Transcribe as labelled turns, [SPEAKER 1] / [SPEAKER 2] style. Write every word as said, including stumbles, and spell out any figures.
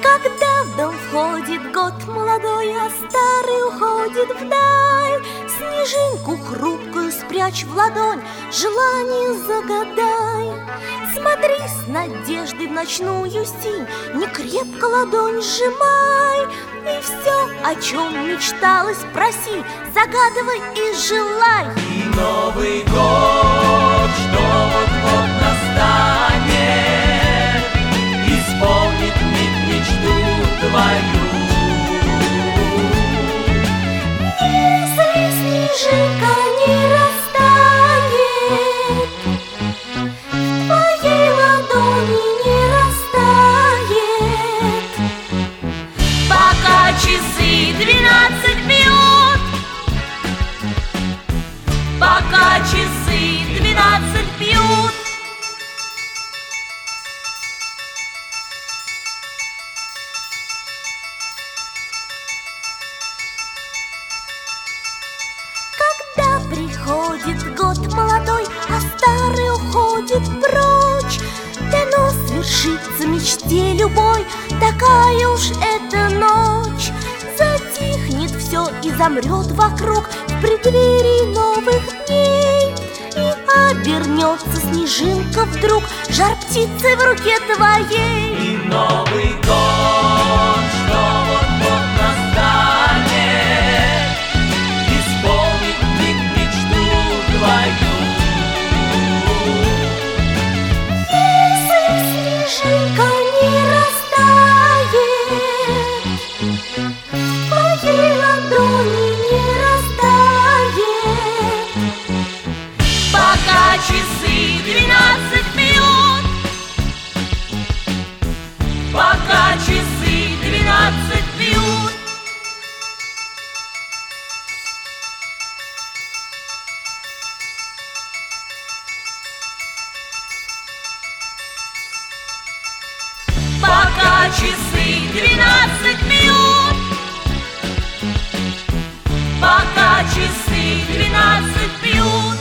[SPEAKER 1] Когда в дом входит год молодой, а старый уходит вдаль, снежинку хрупкую спрячь в ладонь, желание загадай. Смотри с надеждой в ночную синь, не крепко ладонь сжимай, и все, о чем мечталось, проси, загадывай и желай.
[SPEAKER 2] И Новый год, что вот-вот настанет, исполнит миг мечту твою.
[SPEAKER 1] Если снежинка не растает, в твоей ладони не растает,
[SPEAKER 2] Пока часы двенадцать бьют, пока часы двенадцать бьют.
[SPEAKER 1] Когда приходит год молодой, а старый уходит прочь, дано свершится мечте любой, такая уж эта ночь. Затихнет все и замрет вокруг в преддверии новых дней, и обернется снежинка вдруг жар птицы в руке твоей.
[SPEAKER 2] И Новый год, что вот-вот настанет, исполнит миг мечту твою.
[SPEAKER 1] Если снежинка не растает, в твоей ладони не растает,
[SPEAKER 2] Пока часы двенадцать бьют, пока часы двенадцать бьют. Пока часы двенадцать бьют, пока часы двенадцать бьют.